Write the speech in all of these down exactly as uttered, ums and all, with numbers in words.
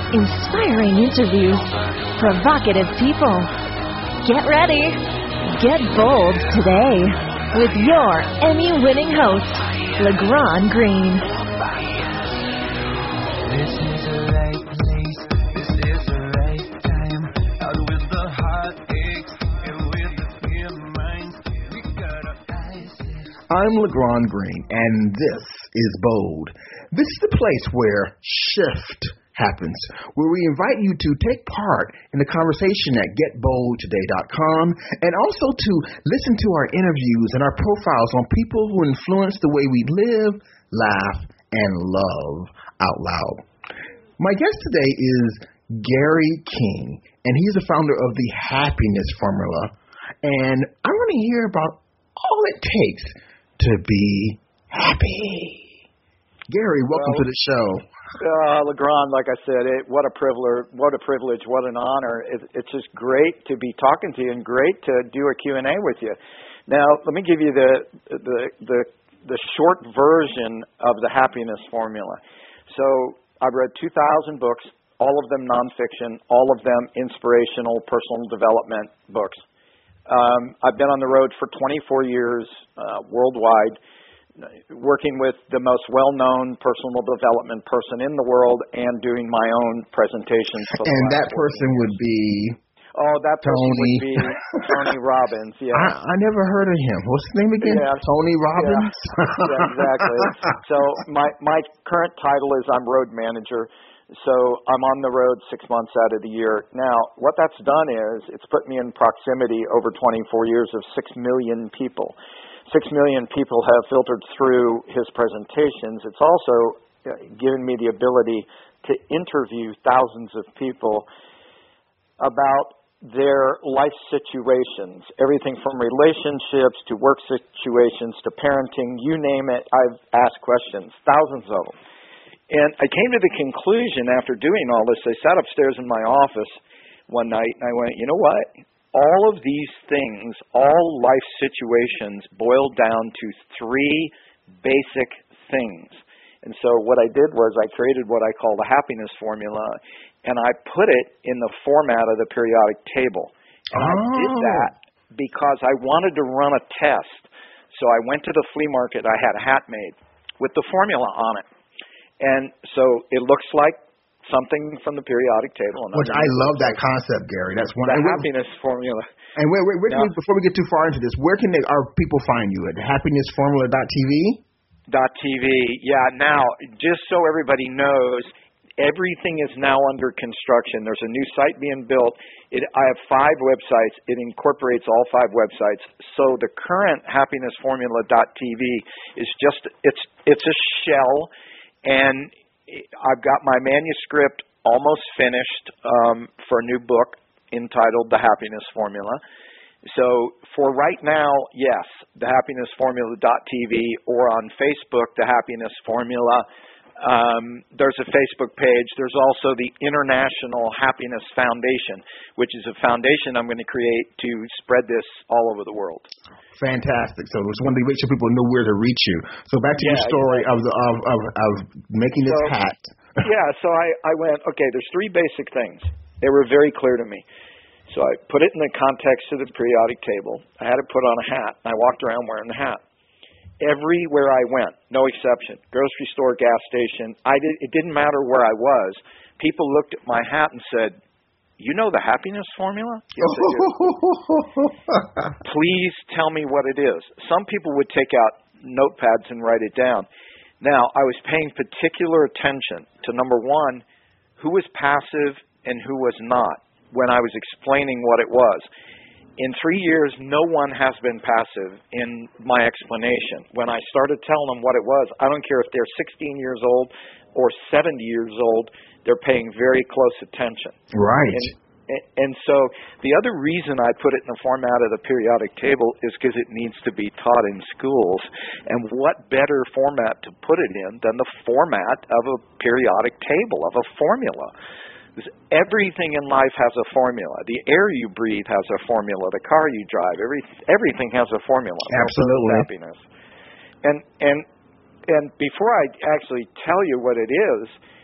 inspiring interviews, provocative people. Get ready. Get bold today with your Emmy-winning host, LeGrand Green. This is the right place. This is the right time. Out with the heartaches and with the clear minds. We got our eyes. I'm LeGrand Green, and this is Bold. This is the place where shift happens, where we invite you to take part in the conversation at get bold today dot com, and also to listen to our interviews and our profiles on people who influence the way we live, laugh, and love out loud. My guest today is Gary King, and he's the founder of the Happiness Formula, and I want to hear about all it takes to be happy. Gary, welcome well, to the show. Uh, LeGrand, like I said, it, what a privilege, what a privilege, what an honor. It, it's just great to be talking to you and great to do a Q and A with you. Now, let me give you the, the, the, the short version of the Happiness Formula. So I've read two thousand books, all of them nonfiction, all of them inspirational personal development books. Um, I've been on the road for twenty-four years uh, worldwide, working with the most well-known personal development person in the world and doing my own presentations. For and that person years. would be? Oh, that person Tony. would be Tony Robbins. Yeah, I, I never heard of him. What's his name again? Yeah. Tony Robbins? Yeah, yeah exactly. So my, my current title is I'm road manager. So I'm on the road six months out of the year. Now, what that's done is it's put me in proximity over twenty-four years of six million people. Six million people have filtered through his presentations. It's also given me the ability to interview thousands of people about their life situations, everything from relationships to work situations to parenting, you name it. I've asked questions, thousands of them. And I came to the conclusion after doing all this, I sat upstairs in my office one night and I went, you know what? All of these things, all life situations boil down to three basic things. And so what I did was I created what I call the Happiness Formula, and I put it in the format of the periodic table. And oh. I did that because I wanted to run a test. So I went to the flea market. I had a hat made with the formula on it. And so it looks like something from the periodic table. Which I love that concept, Gary. That's one. The and Happiness Formula. And where, where, where now, can we, before we get too far into this, where can they, our people find you? At happiness formula dot t v? Dot .tv. Yeah, now, just so everybody knows, everything is now under construction. There's a new site being built. It, I have five websites. It incorporates all five websites. So the current happiness formula dot t v is just, it's it's a shell, and I've got my manuscript almost finished um, for a new book entitled The Happiness Formula. So for right now, yes, the happiness formula dot t v, or on Facebook, The Happiness Formula. Um, there's a Facebook page. There's also the International Happiness Foundation, which is a foundation I'm going to create to spread this all over the world. Fantastic. So just wanted to make sure people know where to reach you. So back to yeah, your story exactly. of, the, of, of of making this so, hat. yeah, so I, I went, okay, there's three basic things. They were very clear to me. So I put it in the context of the periodic table. I had it put on a hat, and I walked around wearing the hat. Everywhere I went, no exception, grocery store, gas station, I did, it didn't matter where I was. People looked at my hat and said, you know the Happiness Formula? Yes, I do. Please tell me what it is. Some people would take out notepads and write it down. Now, I was paying particular attention to, number one, who was passive and who was not when I was explaining what it was. In three years, no one has been passive in my explanation. When I started telling them what it was, I don't care if they're sixteen years old or seventy years old, they're paying very close attention. Right. And, and so the other reason I put it in the format of the periodic table is because it needs to be taught in schools. And what better format to put it in than the format of a periodic table, of a formula? Everything in life has a formula. The air you breathe has a formula. The car you drive, every, everything has a formula. Absolutely. Happiness. And and and before I actually tell you what it is,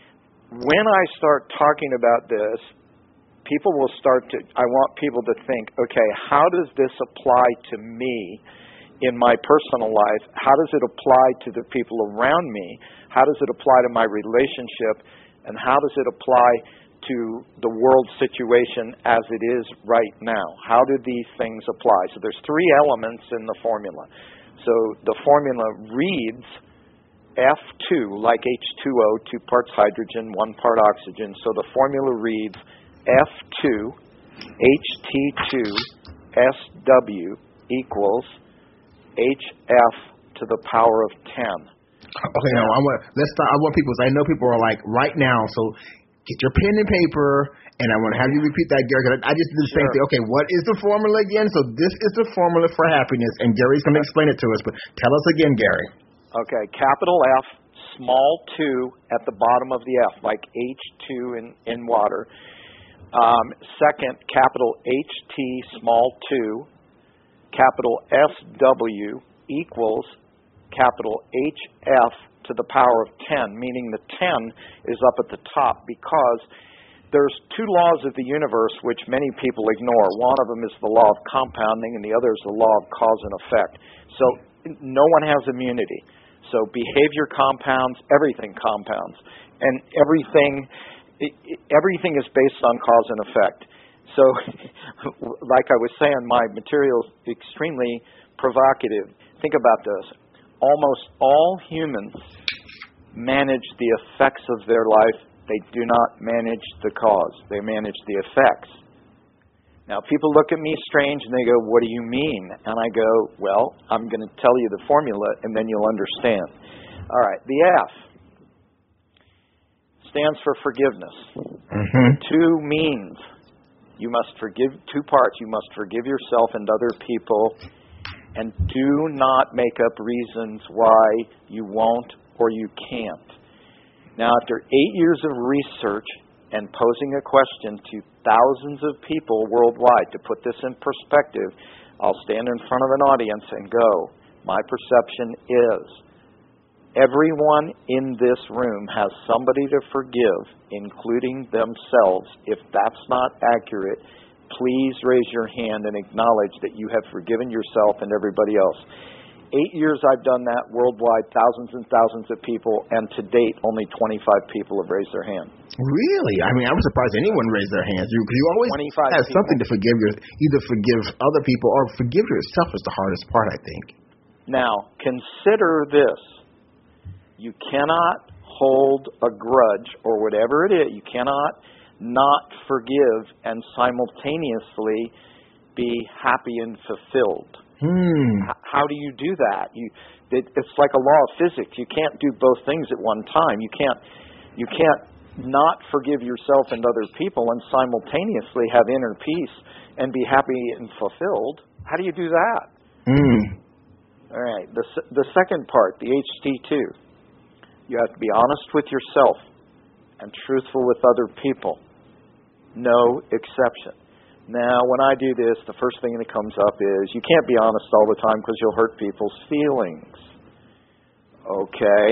when I start talking about this, people will start to, I want people to think, okay, how does this apply to me in my personal life? How does it apply to the people around me? How does it apply to my relationship? And how does it apply to the world situation as it is right now? How do these things apply? So there's three elements in the formula. So the formula reads F two, like H two O, two parts hydrogen, one part oxygen. So the formula reads F two H T two S W equals H F to the power of ten. Okay, now I want let's start. I want people. I know people are like right now. So get your pen and paper, and I want to have you repeat that, Gary. 'Cause I just did the same Sure. thing. Okay, what is the formula again? So this is the formula for happiness, and Gary's going to explain it to us. But tell us again, Gary. Okay, capital F, small two at the bottom of the F, like H two in, in water. Um, second, capital H T, small two, capital S W equals capital H F to the power of ten, meaning the ten is up at the top because there's two laws of the universe which many people ignore. One of them is the law of compounding, and the other is the law of cause and effect. So no one has immunity. So behavior compounds, everything compounds, and everything everything is based on cause and effect. So, like I was saying, my material is extremely provocative. Think about this. Almost all humans manage the effects of their life. They do not manage the cause. They manage the effects. Now, people look at me strange and they go, what do you mean? And I go, well, I'm going to tell you the formula and then you'll understand. All right, the F stands for forgiveness. Mm-hmm. Two means you must forgive, two parts, you must forgive yourself and other people, and do not make up reasons why you won't or you can't. Now, after eight years of research and posing a question to thousands of people worldwide, to put this in perspective, I'll stand in front of an audience and go, my perception is everyone in this room has somebody to forgive, including themselves. If that's not accurate, please raise your hand and acknowledge that you have forgiven yourself and everybody else. Eight years I've done that worldwide, thousands and thousands of people, and to date, only twenty-five people have raised their hand. Really? I mean, I was surprised anyone raised their hands. You, you always have people. something to forgive your, either forgive other people or forgive yourself is the hardest part, I think. Now, consider this. You cannot hold a grudge or whatever it is. You cannot not forgive and simultaneously be happy and fulfilled. Hmm. How do you do that? You, it, it's like a law of physics. You can't do both things at one time. You can't, you can't not forgive yourself and other people and simultaneously have inner peace and be happy and fulfilled. How do you do that? Hmm. All right. The the second part, the H T two, you have to be honest with yourself and truthful with other people. No exception. Now, when I do this, the first thing that comes up is you can't be honest all the time because you'll hurt people's feelings. Okay.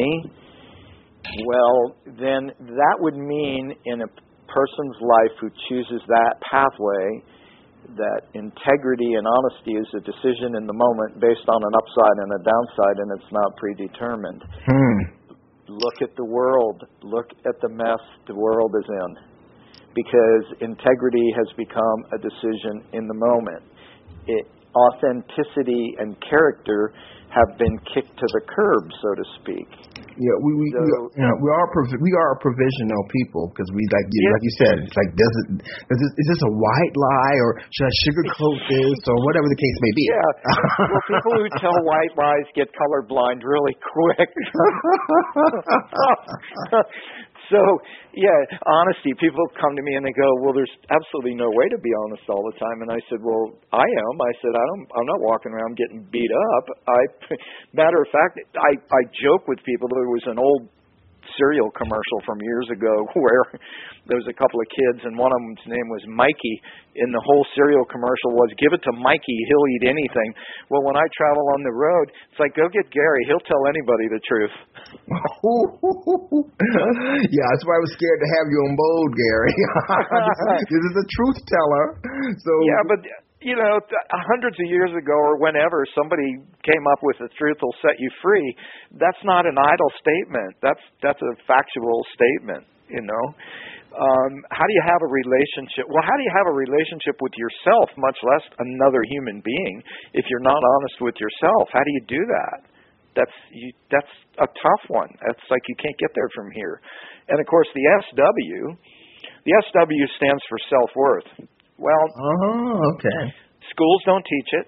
Well, then that would mean in a person's life who chooses that pathway that integrity and honesty is a decision in the moment based on an upside and a downside, and it's not predetermined. Hmm. Look at the world. Look at the mess the world is in. Because integrity has become a decision in the moment. It, authenticity and character have been kicked to the curb, so to speak. Yeah, we we, so, we, you know, we are provi- we are a provisional people because we like you, yeah. like you said, it's like does it is this, is this a white lie or should I sugarcoat this or whatever the case may be? Yeah. Well, people who tell white lies get colorblind really quick. So, yeah, honesty. People come to me and they go, well, there's absolutely no way to be honest all the time. And I said, well, I am. I said, I don't, I'm not walking around getting beat up. I, matter of fact, I, I joke with people. There was an old cereal commercial from years ago where there was a couple of kids, and one of them's name was Mikey, and the whole cereal commercial was, give it to Mikey, he'll eat anything. Well, when I travel on the road, it's like, go get Gary, he'll tell anybody the truth. Yeah, that's why I was scared to have you on bold, Gary. This is a truth teller. So yeah, but you know, th- hundreds of years ago or whenever somebody came up with the truth will set you free, that's not an idle statement. That's that's a factual statement, you know. Um, how do you have a relationship? Well, how do you have a relationship with yourself, much less another human being, if you're not honest with yourself? How do you do that? That's you, that's a tough one. That's like you can't get there from here. And, of course, the S W, the S W stands for self-worth. Well, oh, okay. Schools don't teach it.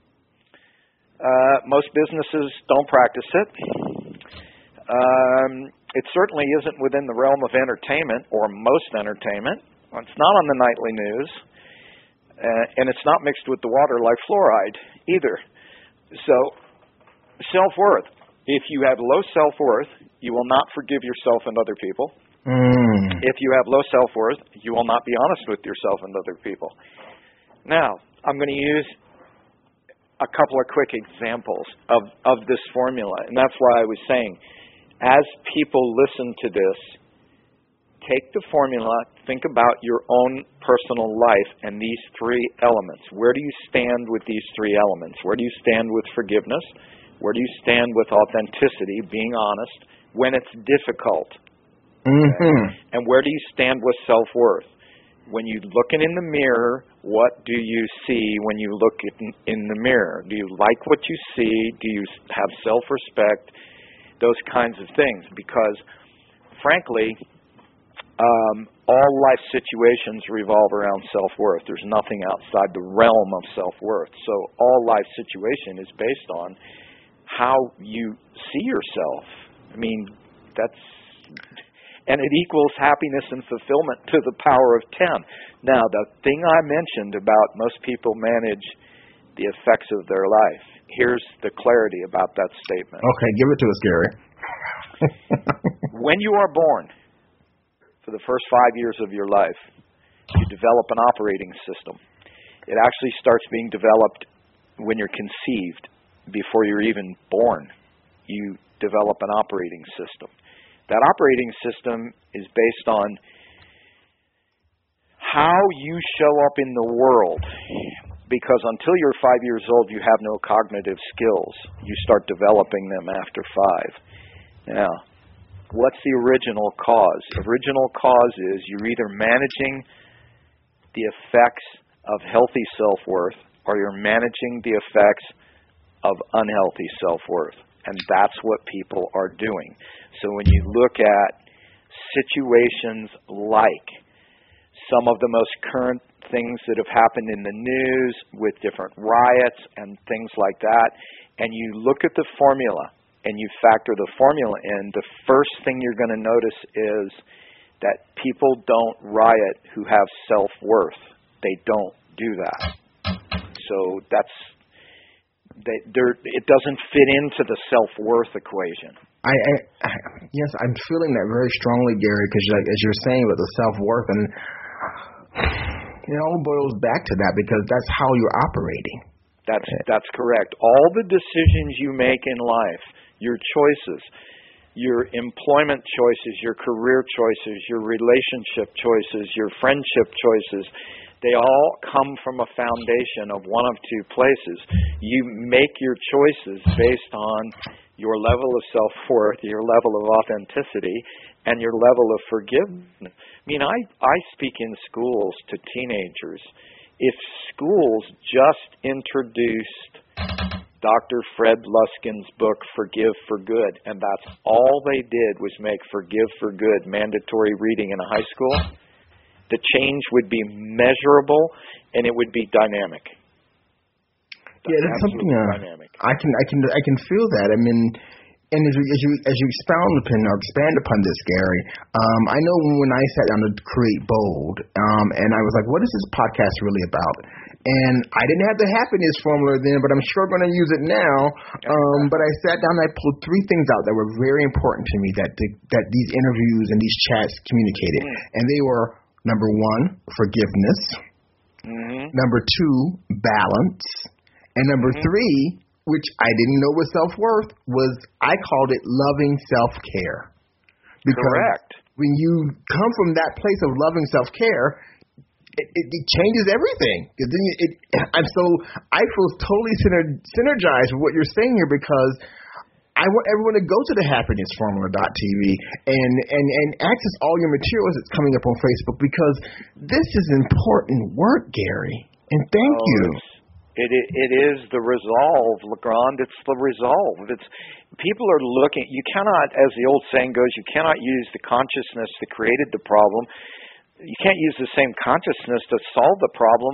Uh, most businesses don't practice it. Um, it certainly isn't within the realm of entertainment, or most entertainment. It's not on the nightly news, uh, and it's not mixed with the water like fluoride either. So, self-worth. If you have low self-worth, you will not forgive yourself and other people. Mm. If you have low self-worth, you will not be honest with yourself and other people. Now, I'm going to use a couple of quick examples of, of this formula, and that's why I was saying, as people listen to this, take the formula, think about your own personal life and these three elements. Where do you stand with these three elements? Where do you stand with forgiveness? Where do you stand with authenticity, being honest, when it's difficult? Mm-hmm. And where do you stand with self-worth? When you're looking in the mirror, what do you see when you look in, in the mirror? Do you like what you see? Do you have self-respect? Those kinds of things. Because, frankly, um, all life situations revolve around self-worth. There's nothing outside the realm of self-worth. So all life situation is based on how you see yourself. I mean, that's... And it equals happiness and fulfillment to the power of ten. Now, the thing I mentioned about most people manage the effects of their life, here's the clarity about that statement. Okay, give it to us, Gary. When you are born, for the first five years of your life, you develop an operating system. It actually starts being developed when you're conceived, before you're even born. You develop an operating system. That operating system is based on how you show up in the world. Because until you're five years old, you have no cognitive skills. You start developing them after five. Now, what's the original cause? Original cause is you're either managing the effects of healthy self-worth or you're managing the effects of unhealthy self-worth. And that's what people are doing. So when you look at situations like some of the most current things that have happened in the news with different riots and things like that, and you look at the formula and you factor the formula in, the first thing you're going to notice is that people don't riot who have self-worth. They don't do that. So that's... They, it doesn't fit into the self-worth equation. I, I, I yes, I'm feeling that very strongly, Gary, because like, as you're saying about the self-worth, and it all boils back to that because that's how you're operating. That's that's correct. All the decisions you make in life, your choices, your employment choices, your career choices, your relationship choices, your friendship choices, they all come from a foundation of one of two places. You make your choices based on your level of self-worth, your level of authenticity, and your level of forgiveness. I mean, I, I speak in schools to teenagers. If schools just introduced Doctor Fred Luskin's book, Forgive for Good, and that's all they did was make Forgive for Good mandatory reading in a high school, the change would be measurable, and it would be dynamic. Yeah, that's something uh, dynamic. I can, I can, I can feel that. I mean, And as you, as you as you expound upon or expand upon this, Gary, um, I know when I sat down to create Bold, um, and I was like, "What is this podcast really about?" And I didn't have the happiness formula then, but I'm sure going to use it now. Um, but I sat down and I pulled three things out that were very important to me that the, that these interviews and these chats communicated, mm. and they were number one, forgiveness. Mm-hmm. Number two, balance, and number mm-hmm. three, which I didn't know was self-worth, was I called it loving self-care. Because Correct. When you come from that place of loving self-care, it, it, it changes everything. It, it, and so I feel totally syner- synergized with what you're saying here because I want everyone to go to the happiness formula dot t v and, and, and access all your materials that's coming up on Facebook because this is important work, Gary. And thank oh, you. It, it it is the resolve, Legrand. It's the resolve. It's people are looking. You cannot, as the old saying goes, you cannot use the consciousness that created the problem. You can't use the same consciousness to solve the problem.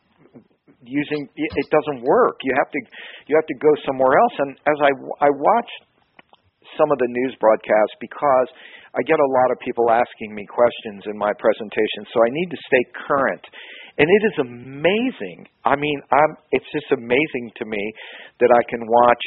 Using it doesn't work. You have to you have to go somewhere else. And as I I watch some of the news broadcasts because I get a lot of people asking me questions in my presentation, so I need to stay current. And it is amazing. I mean, I'm, it's just amazing to me that I can watch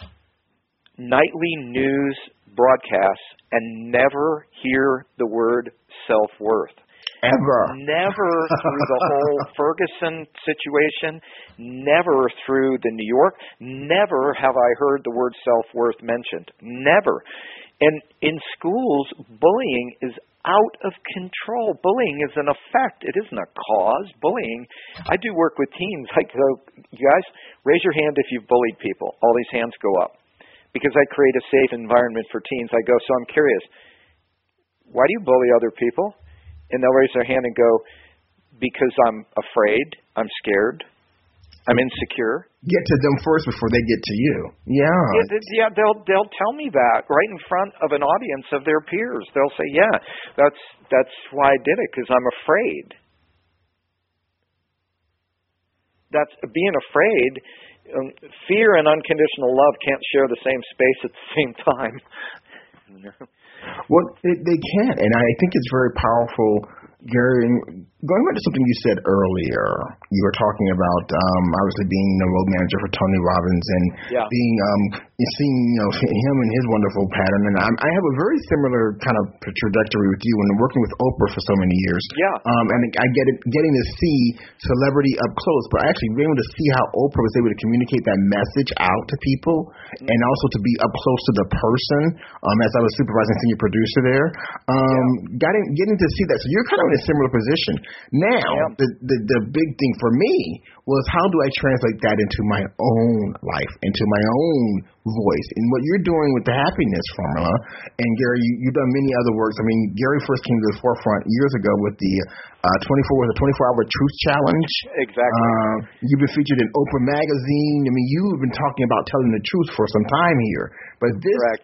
nightly news broadcasts and never hear the word self-worth. Ever. Never through the whole Ferguson situation, never through the New York, never have I heard the word self-worth mentioned. Never. And in schools, bullying is out of control. Bullying is an effect. It isn't a cause. Bullying, I do work with teens. I go, you guys, raise your hand if you've bullied people. All these hands go up. Because I create a safe environment for teens, I go, so I'm curious, why do you bully other people? And they'll raise their hand and go, because I'm afraid, I'm scared, I'm insecure. Get to them first before they get to you. Yeah. Yeah, yeah, they'll they'll tell me that right in front of an audience of their peers. They'll say, yeah, that's that's why I did it, because I'm afraid. That's being afraid. Um, fear and unconditional love can't share the same space at the same time. Well, they, they can, and I think it's very powerful, Gary. Going back to something you said earlier, you were talking about um, obviously being the road manager for Tony Robbins and yeah. being um, seeing you know him and his wonderful pattern. And I'm, I have a very similar kind of trajectory with you when working with Oprah for so many years. Yeah, um, and I get it, getting to see celebrity up close, but actually being able to see how Oprah was able to communicate that message out to people, mm-hmm. and also to be up close to the person. Um, as I was supervising senior producer there, um, yeah. getting getting to see that. So you're kind of in a similar position. Now, yeah. the, the the big thing for me was how do I translate that into my own life, into my own voice, and what you're doing with the happiness formula. And Gary, you, you've done many other works. I mean, Gary first came to the forefront years ago with the uh, twenty-four was a twenty-four hour truth challenge. Exactly. Uh, you've been featured in Oprah magazine. I mean, you've been talking about telling the truth for some time here. But this Correct.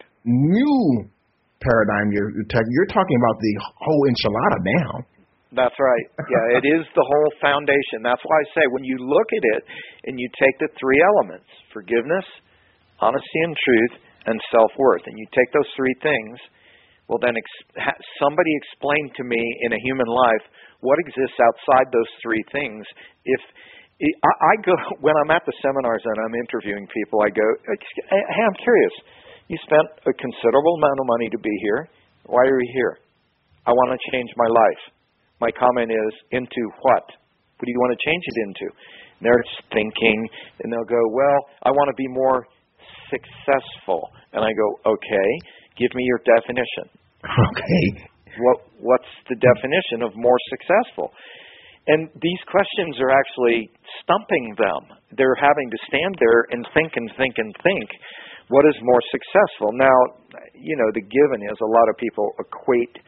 new paradigm you're you're talking about the whole enchilada now. That's right. Yeah, it is the whole foundation. That's why I say when you look at it and you take the three elements, forgiveness, honesty and truth, and self-worth, and you take those three things, well then ex- ha- somebody explain to me in a human life what exists outside those three things. If I, I go, when I'm at the seminars and I'm interviewing people, I go, hey, I'm curious. You spent a considerable amount of money to be here. Why are you here? I want to change my life. My comment is, into what? What do you want to change it into? And they're thinking, and they'll go, well, I want to be more successful. And I go, okay, give me your definition. Okay. What What's the definition of more successful? And these questions are actually stumping them. They're having to stand there and think and think and think. What is more successful? Now, you know, the given is a lot of people equate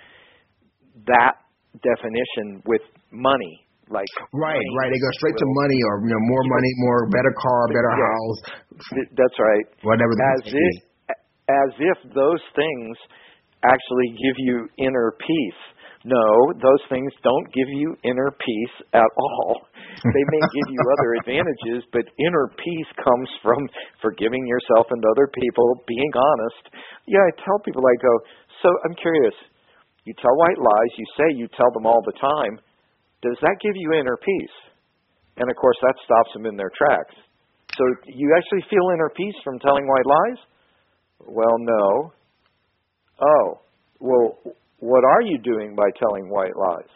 that definition with money. Like right, money right. They go straight will, to money, or you know, more money, more better car, better yeah, house. That's right. Whatever. As if, as if those things actually give you inner peace. No, those things don't give you inner peace at all. They may give you other advantages, but inner peace comes from forgiving yourself and other people, being honest. Yeah, I tell people, I go, so I'm curious, you tell white lies, you say you tell them all the time, does that give you inner peace? And of course, that stops them in their tracks. So you actually feel inner peace from telling white lies? Well, no. Oh, well, what are you doing by telling white lies?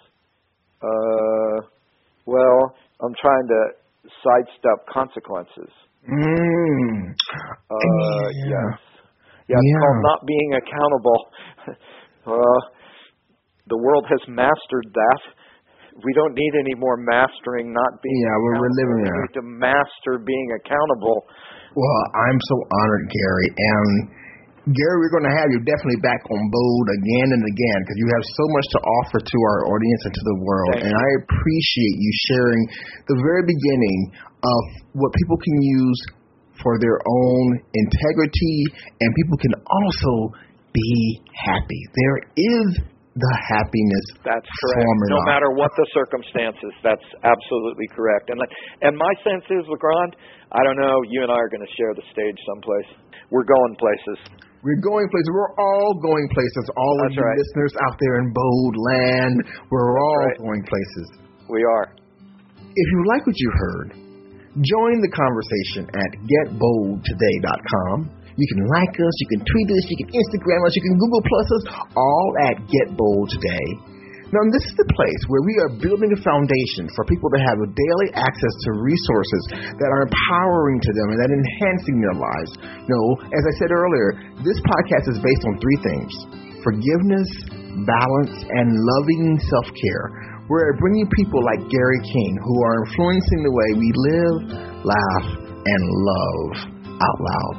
Uh, well, I'm trying to sidestep consequences. Mm. Uh, yeah. Yes. Yeah, it's yeah. called not being accountable. uh, the world has mastered that. We don't need any more mastering not being Yeah, we're, we're living We there. need to master being accountable. Well, I'm so honored, Gary. And Gary, we're going to have you definitely back on Bold again and again because you have so much to offer to our audience and to the world. Thank and you. I appreciate you sharing the very beginning of what people can use for their own integrity, and people can also be happy. There is the happiness That's correct. formula. No matter what the circumstances, that's absolutely correct. And and my sense is, Legrand, I don't know, you and I are going to share the stage someplace. We're going places. We're going places. We're all going places. All That's of you right. listeners out there in Bold Land, we're all right. going places. We are. If you like what you heard, join the conversation at get bold today dot com. You can like us, you can tweet us, you can Instagram us, you can Google Plus us, all at Get Bold Today. Now, this is the place where we are building a foundation for people to have a daily access to resources that are empowering to them and that enhancing their lives. You know, as I said earlier, this podcast is based on three things: forgiveness, balance, and loving self-care, where I bring you people like Gary King who are influencing the way we live, laugh, and love out loud.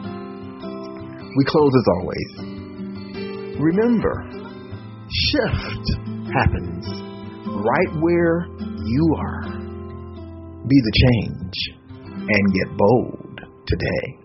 We close as always. Remember, shift happens right where you are. Be the change and get bold today.